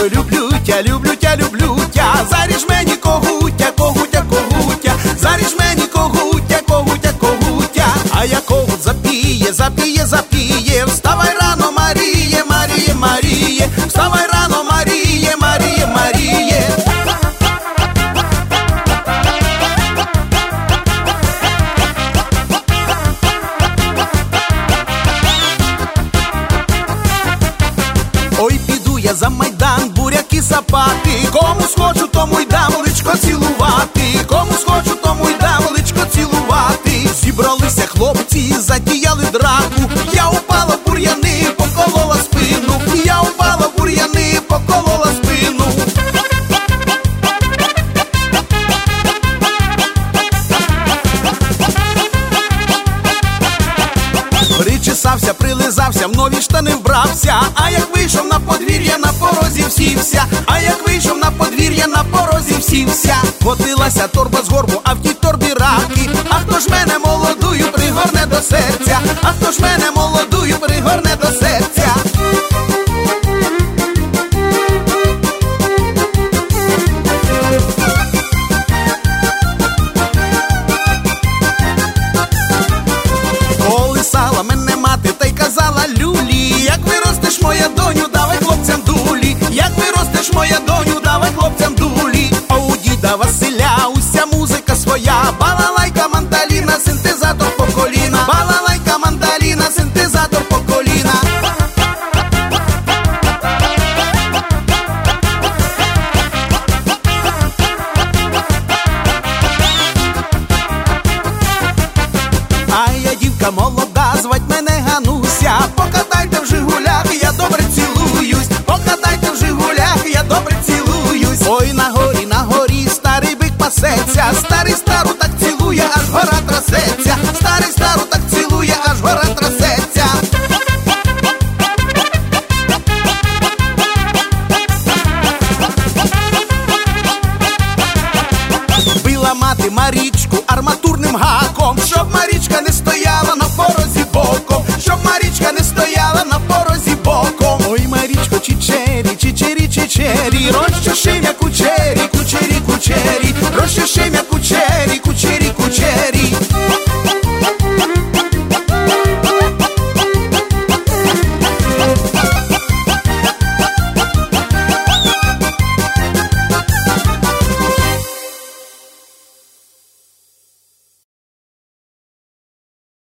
люблю тя, люблю тя, люблю тя. Заріж мені когутя, когутя, когутя. Заріж мені когутя, когутя, когутя. А я когут запіє, запіє, запіє. Вставай рано, Маріє, Маріє, Маріє. Вставай рано, Маріє, Маріє, Маріє. Ой, піду я за майдан, буряки сапати. Кому схочу, тому й дам личко цілувати. Кому схочу, тому й дам личко цілувати. Зібралися хлопці, затіяли драку. Я упала в бур'яни, поколола спину. Я упала в бур'яни, поколола спину. Причесався, прилизався, в нові штани вбрався. А як вийшов на подвір'я, на порозі всівся. А як вийшов на подвір'я, на порозі всівся. Котилася торба з горбу, а в тій торбі раки. А хто ж мене молодую пригорне до серця? А хто ж мене молодую пригорне до серця?